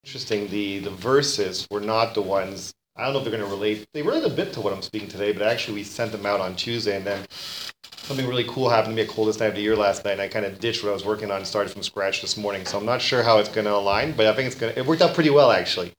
Interesting. The verses were not the ones. I don't know if they're going to relate. They relate a bit to what I'm speaking today, but actually we sent them out on Tuesday, and then something really cool happened to me at coldest night of the year last night, and I kind of ditched what I was working on and started from scratch this morning. So I'm not sure how it's going to align, but I think it worked out pretty well actually.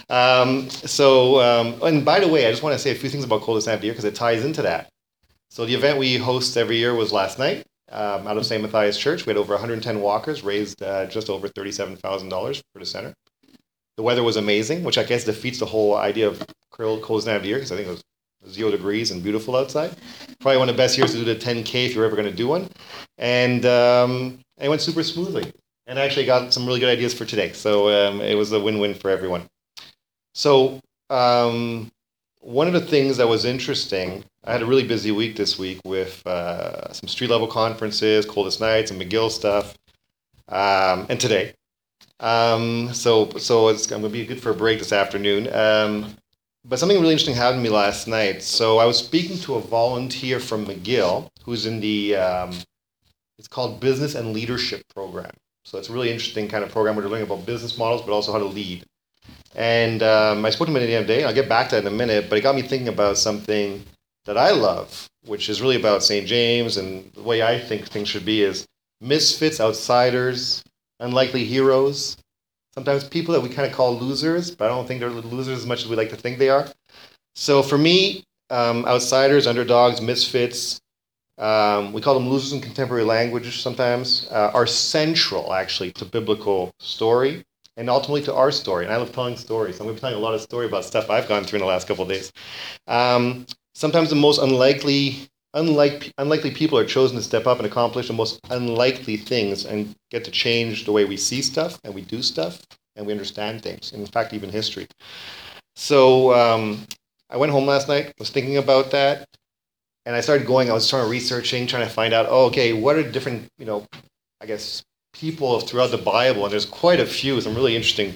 And by the way, I just want to say a few things about coldest night of the year because it ties into that. So the event we host every year was last night out of St. Matthias Church. We had over 110 walkers, raised just over $37,000 for the center. The weather was amazing, which I guess defeats the whole idea of coldest night of the year because I think it was 0 degrees and beautiful outside. Probably one of the best years to do the 10K if you're ever going to do one. And it went super smoothly. And I actually got some really good ideas for today. So it was a win-win for everyone. So one of the things that was interesting, I had a really busy week this week with some street-level conferences, Coldest Nights, and McGill stuff, and today. So I'm going to be good for a break this afternoon. But something really interesting happened to me last night. So I was speaking to a volunteer from McGill who's in the, it's called Business and Leadership Program. So it's a really interesting kind of program where they're learning about business models, but also how to lead. And I spoke to him at the end of the day. I'll get back to that in a minute, but it got me thinking about something that I love, which is really about St. James, and the way I think things should be is misfits, outsiders, unlikely heroes, sometimes people that we kind of call losers, but I don't think they're losers as much as we like to think they are. So for me, outsiders, underdogs, misfits, we call them losers in contemporary language sometimes, are central actually to biblical story and ultimately to our story. And I love telling stories. I'm going to be telling a lot of story about stuff I've gone through in the last couple of days. Sometimes the most unlikely people are chosen to step up and accomplish the most unlikely things and get to change the way we see stuff and we do stuff and we understand things, and in fact, even history. So I went home last night, was thinking about that, and I was researching, trying to find out, what are different, people throughout the Bible, and there's quite a few, some really interesting,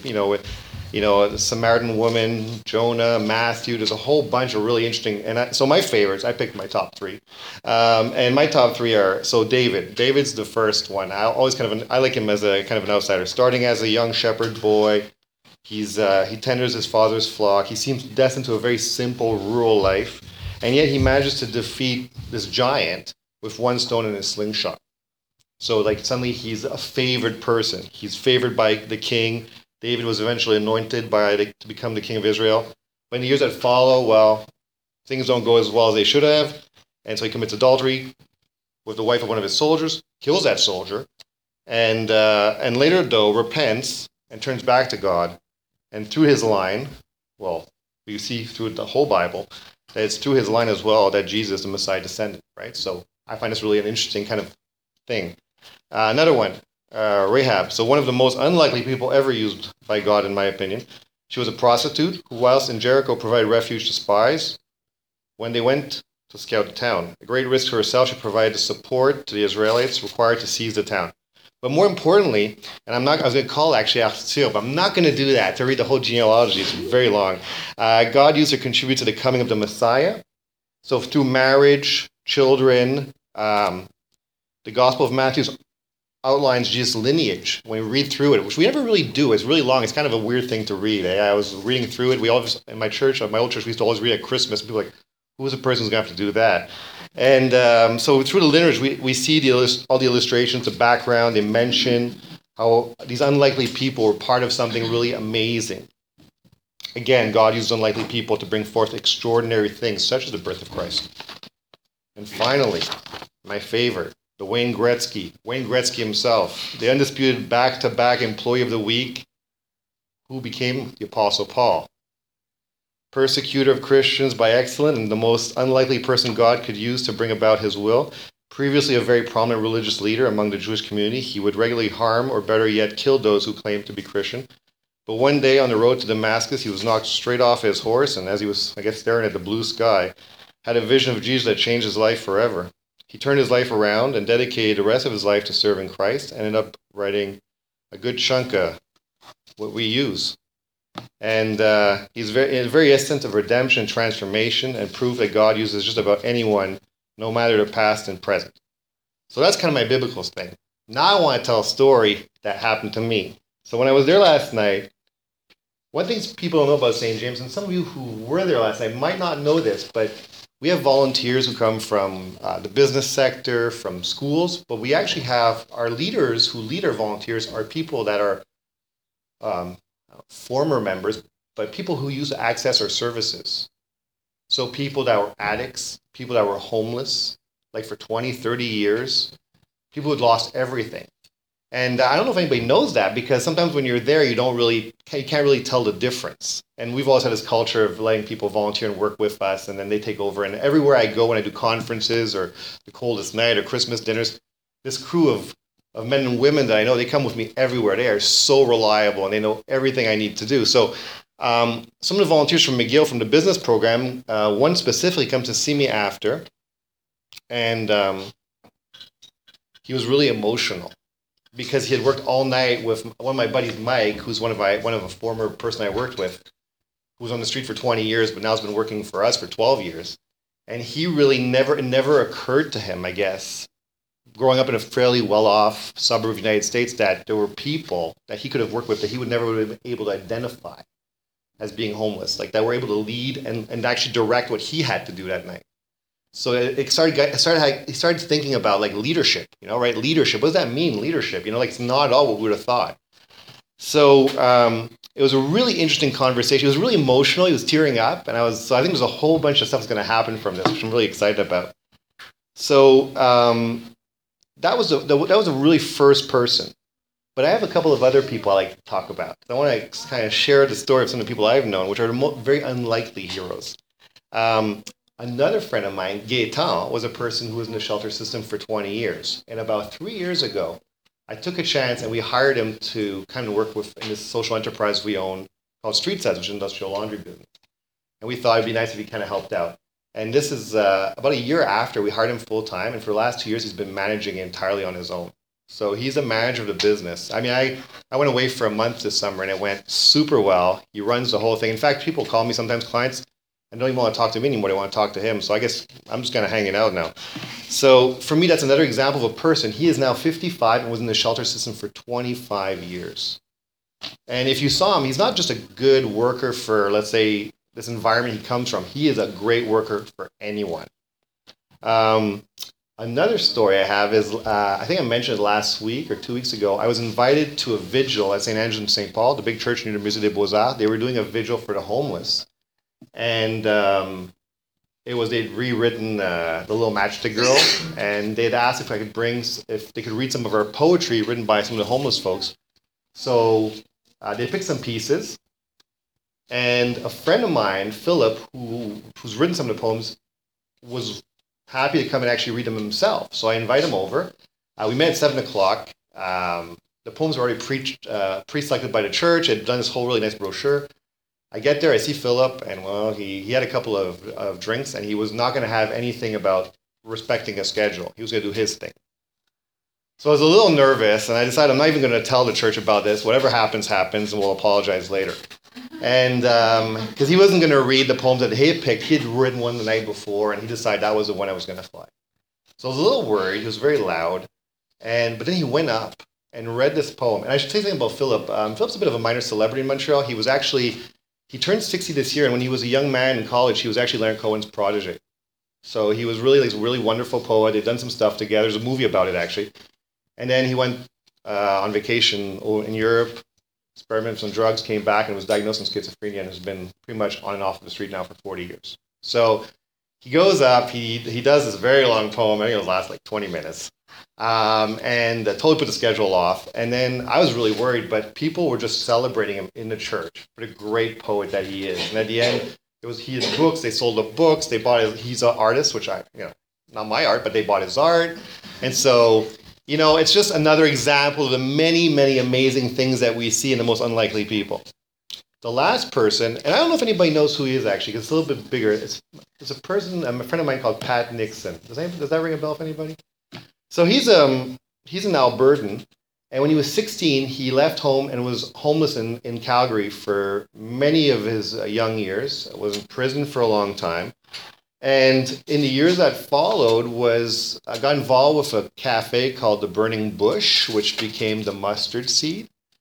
the Samaritan woman, Jonah, Matthew. There's a whole bunch of really interesting. So my favorites, I picked my top 3, and my top 3 are David. David's the first one. I like him as a kind of an outsider. Starting as a young shepherd boy, he tenders his father's flock. He seems destined to a very simple rural life, and yet he manages to defeat this giant with one stone in his slingshot. So suddenly he's a favored person. He's favored by the king. David was eventually anointed to become the king of Israel. But in the years that follow, things don't go as well as they should have. And so he commits adultery with the wife of one of his soldiers, kills that soldier, and later, though, repents and turns back to God. And through his line, we see through the whole Bible, that it's through his line as well that Jesus, the Messiah, descended, right? So I find this really an interesting kind of thing. Another one. Rahab, so one of the most unlikely people ever used by God, in my opinion. She was a prostitute who, whilst in Jericho, provided refuge to spies when they went to scout the town. A great risk to herself, she provided the support to the Israelites required to seize the town. But more importantly, and I was going to call actually Arthur, but I'm not going to do that to read the whole genealogy. It's very long. God used her to contribute to the coming of the Messiah. So through marriage, children, the Gospel of Matthew outlines Jesus' lineage. When we read through it, which we never really do, it's really long. It's kind of a weird thing to read. I was reading through it. We always, in my old church, we used to always read at Christmas. People were like, who's the person who's going to have to do that? And so through the lineage, we see all the illustrations, the background, they mention how these unlikely people were part of something really amazing. Again, God used unlikely people to bring forth extraordinary things, such as the birth of Christ. And finally, my favorite, Wayne Gretzky himself, the undisputed back-to-back employee of the week, who became the Apostle Paul. Persecutor of Christians by excellence and the most unlikely person God could use to bring about his will. Previously a very prominent religious leader among the Jewish community, he would regularly harm or better yet kill those who claimed to be Christian. But one day on the road to Damascus, he was knocked straight off his horse, and as he was, staring at the blue sky, had a vision of Jesus that changed his life forever. He turned his life around and dedicated the rest of his life to serving Christ, and ended up writing a good chunk of what we use. And he's very essence of redemption and transformation and proof that God uses just about anyone, no matter the past and present. So that's kind of my biblical thing. Now I want to tell a story that happened to me. So when I was there last night, One thing people don't know about St. James, and some of you who were there last night might not know this, but we have volunteers who come from the business sector, from schools, but we actually have our leaders who lead our volunteers are people that are former members, but people who used to access our services. So people that were addicts, people that were homeless, like for 20, 30 years, people who had lost everything. And I don't know if anybody knows that, because sometimes when you're there, you can't really tell the difference. And we've always had this culture of letting people volunteer and work with us, and then they take over. And everywhere I go, when I do conferences or the coldest night or Christmas dinners, this crew of men and women that I know, they come with me everywhere. They are so reliable, and they know everything I need to do. So some of the volunteers from McGill, from the business program, one specifically comes to see me after, and he was really emotional, because he had worked all night with one of my buddies, Mike, who's one of a former person I worked with, who was on the street for 20 years, but now has been working for us for 12 years. And he really it never occurred to him, I guess, growing up in a fairly well-off suburb of the United States, that there were people that he could have worked with that he would never have been able to identify as being homeless, like that were able to lead and actually direct what he had to do that night. So he started thinking about like leadership, right? Leadership. What does that mean, leadership? Like it's not at all what we would have thought. So it was a really interesting conversation. It was really emotional. He was tearing up, and I think there's a whole bunch of stuff that's going to happen from this, which I'm really excited about. So that was a really first person. But I have a couple of other people I like to talk about. I want to kind of share the story of some of the people I've known, which are very unlikely heroes. Another friend of mine, Gaetan, was a person who was in the shelter system for 20 years. And about 3 years ago, I took a chance and we hired him to kind of work in this social enterprise we own called Street Sides, which is an industrial laundry business. And we thought it'd be nice if he kind of helped out. And this is about a year after we hired him full time. And for the last 2 years, he's been managing entirely on his own. So he's a manager of the business. I mean, I went away for a month this summer and it went super well. He runs the whole thing. In fact, people call me sometimes, clients, and don't even want to talk to me anymore. They want to talk to him. So I guess I'm just kind of hanging out now. So for me, that's another example of a person. He is now 55 and was in the shelter system for 25 years. And if you saw him, he's not just a good worker for, let's say, this environment he comes from. He is a great worker for anyone. Another story I have is, I think I mentioned it last week or 2 weeks ago. I was invited to a vigil at St. Andrews and St. Paul, the big church near the Musée des Beaux-Arts. They were doing a vigil for the homeless. And they'd rewritten the Little Matchstick Girl, and they'd asked if they could read some of our poetry written by some of the homeless folks. So they picked some pieces, and a friend of mine, Philip, who's written some of the poems, was happy to come and actually read them himself. So I invite him over. We met at 7 o'clock. The poems were already pre-selected by the church. They'd done this whole really nice brochure. I get there, I see Philip, and well, he had a couple of drinks, and he was not going to have anything about respecting a schedule. He was going to do his thing. So I was a little nervous, and I decided I'm not even going to tell the church about this. Whatever happens, happens, and we'll apologize later. And because he wasn't going to read the poems that he had picked, he had written one the night before, and he decided that was the one I was going to fly. So I was a little worried. He was very loud, but then he went up and read this poem. And I should say something about Philip. Philip's a bit of a minor celebrity in Montreal. He turned 60 this year, and when he was a young man in college, he was actually Leonard Cohen's protege. So he was really a really wonderful poet. They'd done some stuff together. There's a movie about it, actually. And then he went on vacation in Europe, experimented with some drugs, came back, and was diagnosed with schizophrenia, and has been pretty much on and off the street now for 40 years. So he goes up, he does this very long poem. I think it'll last like 20 minutes. And totally put the schedule off. And then I was really worried, but people were just celebrating him in the church. What a great poet that he is. And at the end, he had books. They sold the books. They bought he's an artist, which not my art, but they bought his art. And so, it's just another example of the many, many amazing things that we see in the most unlikely people. The last person, and I don't know if anybody knows who he is actually, because it's a little bit bigger. It's a person, a friend of mine called Pat Nixon. Does that ring a bell for anybody? So he's an Albertan, and when he was 16, he left home and was homeless in Calgary for many of his young years. Was in prison for a long time, and in the years that followed, got involved with a cafe called the Burning Bush, which became the Mustard Seed.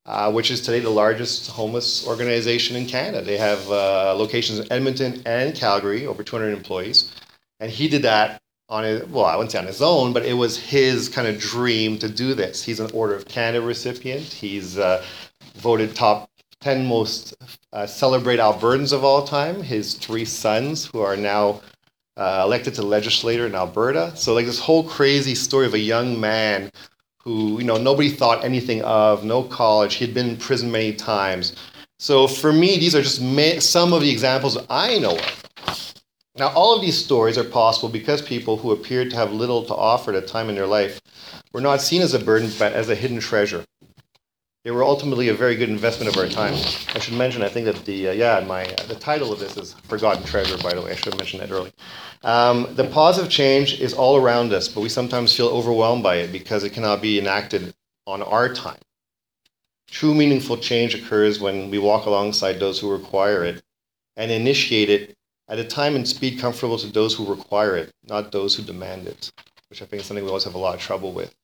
which is today the largest homeless organization in Canada. They have locations in Edmonton and Calgary, over 200 employees. And he did that on his, well, I wouldn't say on his own, but it was his kind of dream to do this. He's an Order of Canada recipient. He's voted top 10 most celebrated Albertans of all time. His three sons, who are now elected to legislator in Alberta. So like this whole crazy story of a young man who, nobody thought anything of, no college. He had been in prison many times. So for me, these are just some of the examples I know of. Now, all of these stories are possible because people who appeared to have little to offer at a time in their life were not seen as a burden, but as a hidden treasure. They were ultimately a very good investment of our time. I should mention, I think that the title of this is Forgotten Treasure, by the way. I should have mentioned that earlier. The positive change is all around us, but we sometimes feel overwhelmed by it because it cannot be enacted on our time. True meaningful change occurs when we walk alongside those who require it and initiate it at a time and speed comfortable to those who require it, not those who demand it, which I think is something we always have a lot of trouble with.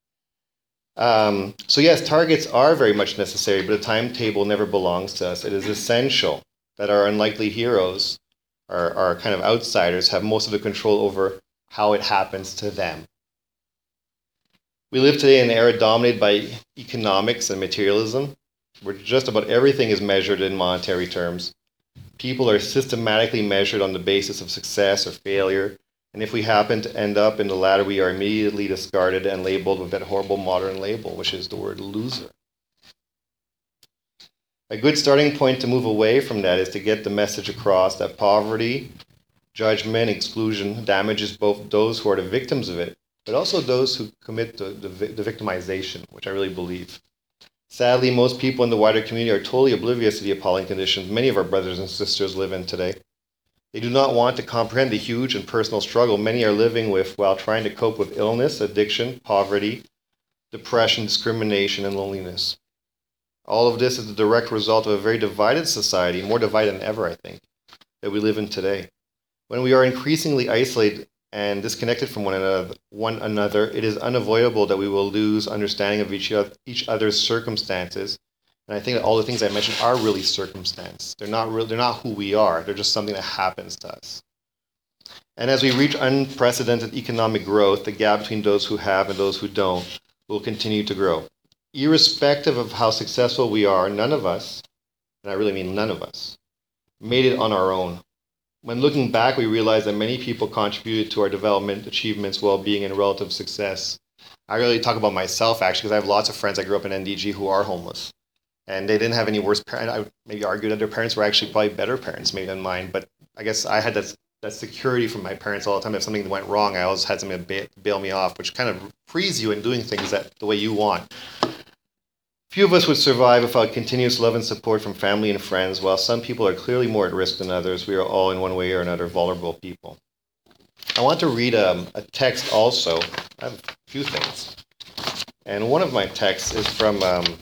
So yes, targets are very much necessary, but a timetable never belongs to us. It is essential that our unlikely heroes, our kind of outsiders, have most of the control over how it happens to them. We live today in an era dominated by economics and materialism, where just about everything is measured in monetary terms. People are systematically measured on the basis of success or failure, and if we happen to end up in the latter, we are immediately discarded and labeled with that horrible modern label, which is the word loser. A good starting point to move away from that is to get the message across that poverty, judgment, exclusion damages both those who are the victims of it, but also those who commit the victimization, which I really believe. Sadly, most people in the wider community are totally oblivious to the appalling conditions many of our brothers and sisters live in today. They do not want to comprehend the huge and personal struggle many are living with while trying to cope with illness, addiction, poverty, depression, discrimination, and loneliness. All of this is the direct result of a very divided society, more divided than ever, I think, that we live in today. When we are increasingly isolated and disconnected from one another, it is unavoidable that we will lose understanding of each other's circumstances. And I think that all the things I mentioned are really circumstance. They're not who we are. They're just something that happens to us. And as we reach unprecedented economic growth, the gap between those who have and those who don't will continue to grow. Irrespective of how successful we are, none of us, and I really mean none of us, made it on our own. When looking back, we realize that many people contributed to our development, achievements, well-being, and relative success. I really talk about myself, actually, because I have lots of friends that grew up in NDG who are homeless. And they didn't have any worse parents. I would maybe argue that their parents were actually probably better parents maybe than mine. But I guess I had that security from my parents all the time. If something went wrong, I always had something to bail me off, which kind of frees you in doing things the way you want. Few of us would survive without continuous love and support from family and friends. While some people are clearly more at risk than others, we are all in one way or another vulnerable people. I want to read a text also. I have a few things. And one of my texts is from...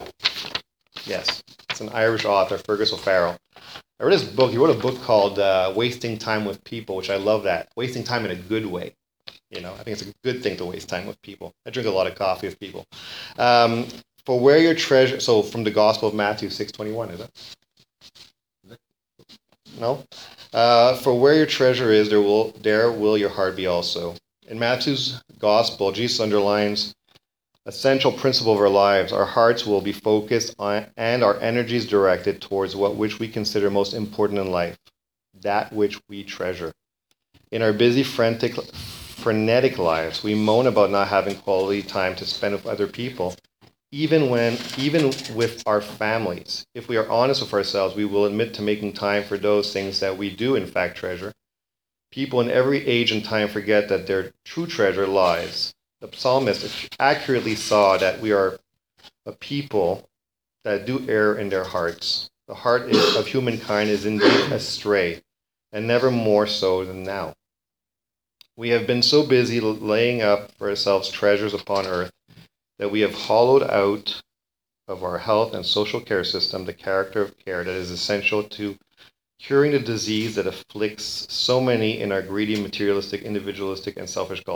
Yes, it's an Irish author, Fergus O'Farrell. I read his book. He wrote a book called Wasting Time with People, which I love that. Wasting time in a good way. I think it's a good thing to waste time with people. I drink a lot of coffee with people. For where your treasure... So from the Gospel of Matthew 6:21, is it? No? For where your treasure is, there will your heart be also. In Matthew's Gospel, Jesus underlines a central principle of our lives. Our hearts will be focused on and our energies directed towards which we consider most important in life, that which we treasure. In our busy, frenetic lives, we moan about not having quality time to spend with other people, even with our families. If we are honest with ourselves, we will admit to making time for those things that we do in fact treasure. People in every age and time forget that their true treasure lies. The psalmist accurately saw that we are a people that do err in their hearts. The heart of humankind is indeed astray, and never more so than now. We have been so busy laying up for ourselves treasures upon earth that we have hollowed out of our health and social care system the character of care that is essential to curing the disease that afflicts so many in our greedy, materialistic, individualistic, and selfish culture.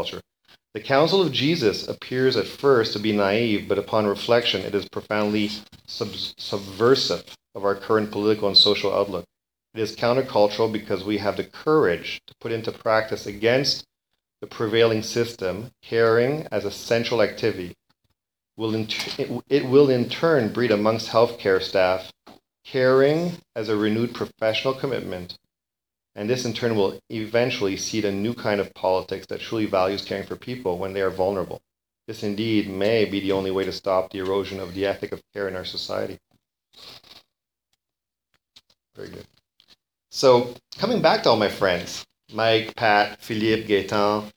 The counsel of Jesus appears at first to be naive, but upon reflection, it is profoundly subversive of our current political and social outlook. It is countercultural because we have the courage to put into practice against the prevailing system, caring as a central activity. It will in turn breed amongst healthcare staff caring as a renewed professional commitment, and this in turn will eventually seed a new kind of politics that truly values caring for people when they are vulnerable. This indeed may be the only way to stop the erosion of the ethic of care in our society. Very good. So, coming back to all my friends, Mike, Pat, Philippe, Gaetan,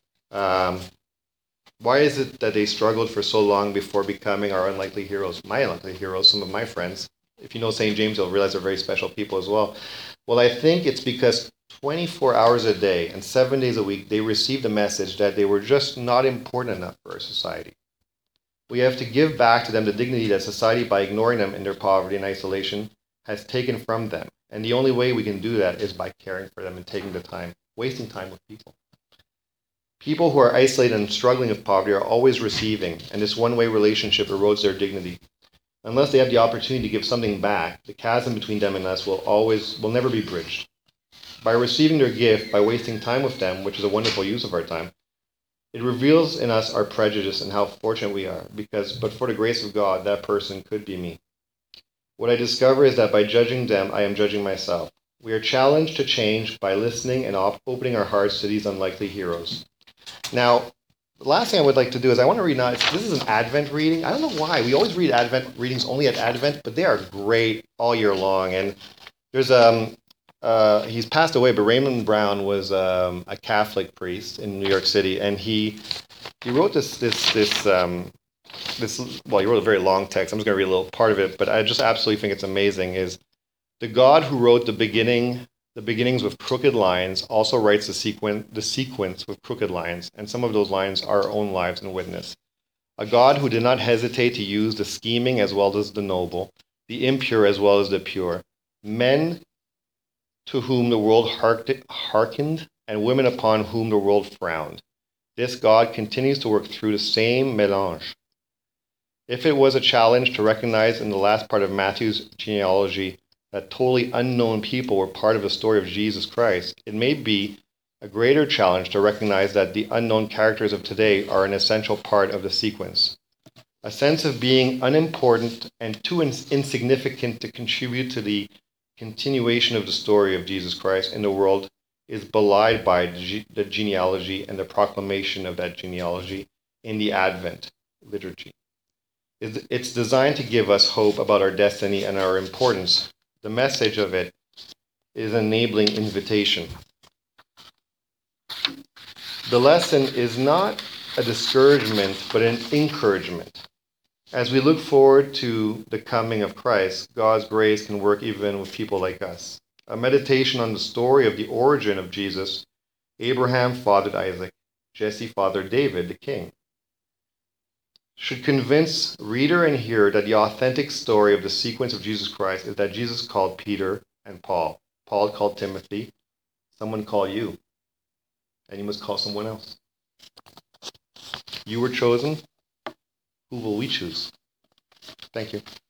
why is it that they struggled for so long before becoming our unlikely heroes? My unlikely heroes, some of my friends. If you know St. James, you'll realize they're very special people as well. Well, I think it's because 24 hours a day and 7 days a week, they received the message that they were just not important enough for our society. We have to give back to them the dignity that society, by ignoring them in their poverty and isolation, has taken from them. And the only way we can do that is by caring for them and taking the time, wasting time with people. People who are isolated and struggling with poverty are always receiving, and this one-way relationship erodes their dignity. Unless they have the opportunity to give something back, the chasm between them and us will never be bridged. By receiving their gift, by wasting time with them, which is a wonderful use of our time, it reveals in us our prejudice and how fortunate we are, but for the grace of God, that person could be me. What I discover is that by judging them, I am judging myself. We are challenged to change by listening and opening our hearts to these unlikely heroes. Now, the last thing I would like to do is I want to read now. This is an Advent reading. I don't know why. We always read Advent readings only at Advent, but they are great all year long. And there's he's passed away, but Raymond Brown was a Catholic priest in New York City, and he wrote this well, he wrote a very long text. I'm just going to read a little part of it, but I just absolutely think it's amazing. Is the God who wrote the beginnings with crooked lines also writes the sequence with crooked lines, and some of those lines are our own lives and witness. A God who did not hesitate to use the scheming as well as the noble, the impure as well as the pure, men to whom the world hearkened, and women upon whom the world frowned. This God continues to work through the same mélange. If it was a challenge to recognize in the last part of Matthew's genealogy that totally unknown people were part of the story of Jesus Christ, it may be a greater challenge to recognize that the unknown characters of today are an essential part of the sequence. A sense of being unimportant and too insignificant to contribute to the continuation of the story of Jesus Christ in the world is belied by the genealogy and the proclamation of that genealogy in the Advent liturgy. It's designed to give us hope about our destiny and our importance. The message of it is an enabling invitation. The lesson is not a discouragement, but an encouragement. As we look forward to the coming of Christ, God's grace can work even with people like us. A meditation on the story of the origin of Jesus. Abraham fathered Isaac. Jesse fathered David, the king, should convince reader and hearer that the authentic story of the sequence of Jesus Christ is that Jesus called Peter and Paul. Paul called Timothy. Someone called you. And you must call someone else. You were chosen. Who will we choose? Thank you.